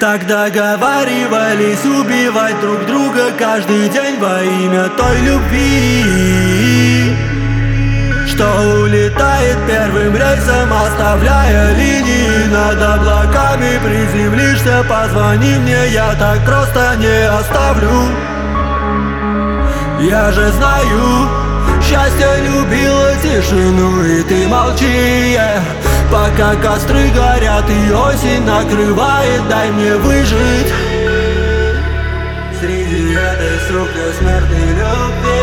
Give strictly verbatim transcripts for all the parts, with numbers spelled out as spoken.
Так договаривались убивать друг друга каждый день во имя той любви, что улетает первым рейсом, оставляя линии над облаками. Приземлишься, позвони мне, я так просто не оставлю. Я же знаю, счастье любило тишину, и ты молчи, yeah. Пока костры горят и осень накрывает, дай мне выжить среди этой, сука, смертной любви.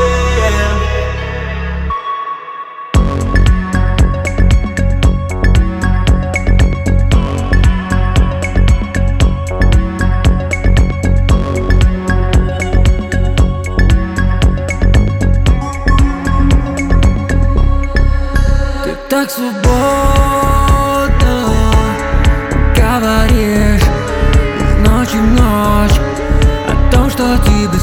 Ты так свободно говоришь из ночи в ночь о том, что тебе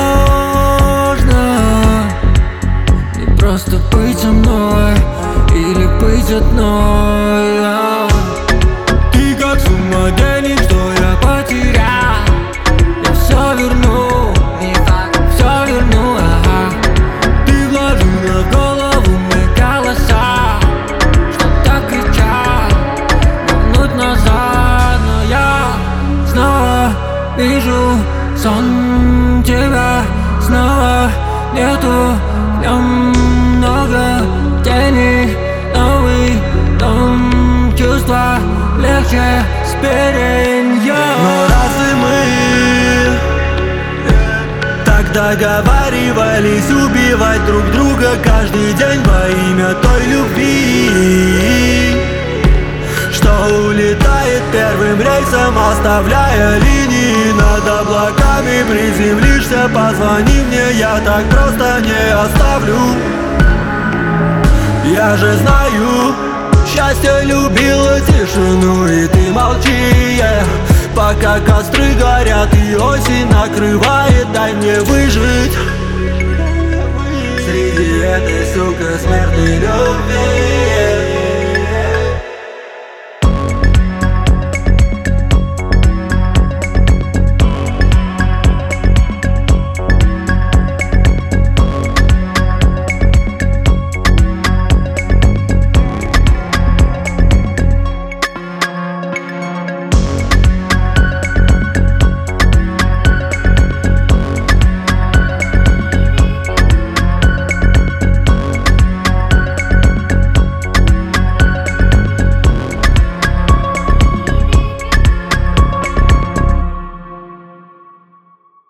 сложно не просто быть со мной или быть одной. Ты как сумасшедший, что я потерял. Я все верну, не факт, все верну, ага. Ты вложила в голову мне голоса, что-то кричал минут назад, но я снова вижу сон тебя снова нету, в нем много теней, новый дом, чувства легче с переньем. Но разве мы так договаривались убивать друг друга каждый день во имя той любви, что улетает первым рейсом, оставляя линии над облаками? Приземлишься, позвони мне, я так просто не оставлю. Я же знаю, счастье любило тишину, и ты молчи, yeah. Пока костры горят и осень накрывает, дай мне выжить среди этой, сука, смертной любви.